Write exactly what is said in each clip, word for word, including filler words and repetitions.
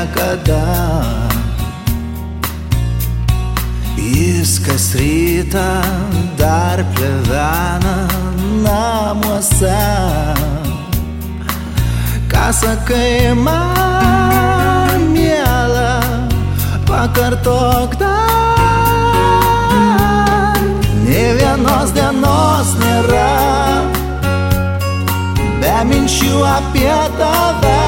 niekada. Jis kas rytą dar plevena namuose. Ką sakai man, miela, pakartok dar. Nė vienos dienos nėra be minčių apie tave,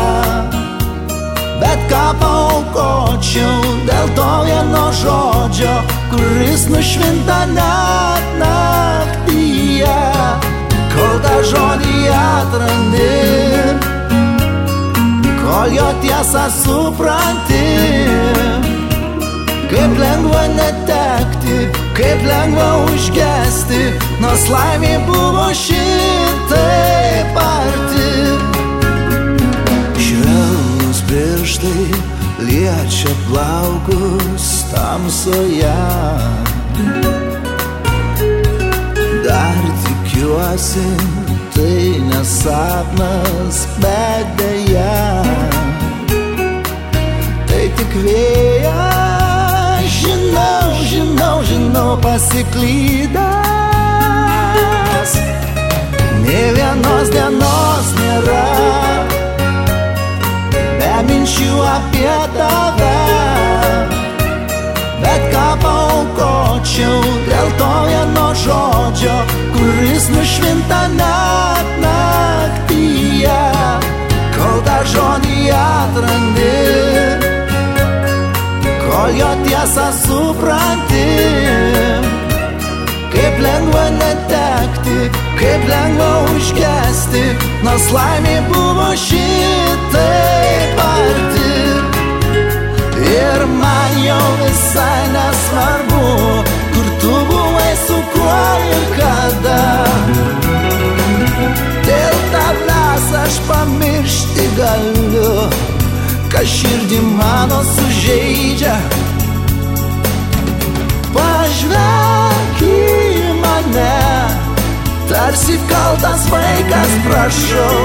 bet ką paaukočiau dėl to vieno žodžio, kuris nušvinta net naktyje. Kol tą žodį atrandi, kol jo tiesą supranti, kaip lengva netekti, kaip lengva užgesti, nors laimė buvo šitaip arti. Švelnūs pirštai liečia plaukus tamsoje. Dar tikiuosi, tai nesapnas, bet deja, tai tik vėjas. Žinau, žinau, žinau, pasiklydęs. Nė vienos dienos nėra be minčių apie tave, bet ką paaukočiau dėl to vieno žodžio, kuris nušvinta net naktyje. Kol tą žodį atrandi, kol jo tiesą supranti, kaip lengva netekti, kaip lengva užgesti, nors laimė buvo šitaip arti. Ir man jau visai nesvarbu, kur tu buvai, su kuo ir kada. Dėl tavęs aš pamiršti galiu, kas širdį mano sužeidžia. Pažvelk į mane, tarsi kaltas vaikas, prašau.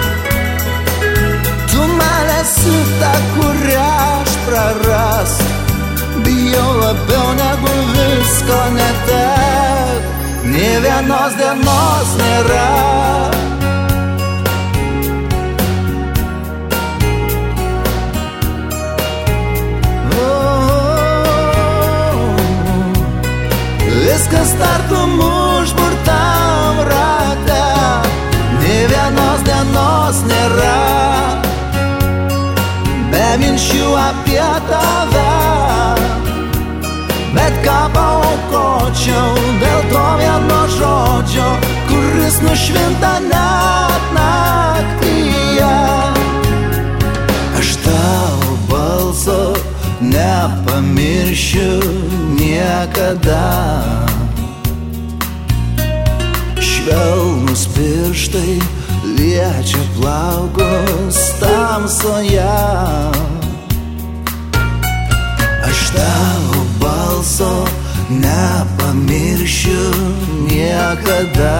Tu man esi ta, kurią aš praras, bijau labiau negu visko netek. Nė vienos dienos nėra viskas tartum užburtam rate. Nė vienos dienos nėra be minčių apie tave, bet ką paaukočiau dėl to vieno žodžio, kuris nušvinta net naktyje. Aš tavo balso nepamiršiu niekada. Švelnūs pirštai liečia plaukus tamsoje. Aš tavo balso nepamiršiu niekada.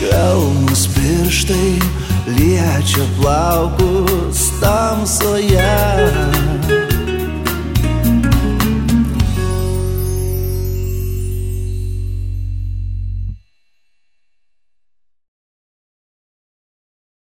Švelnūs pirštai liečia plaukus tamsoje.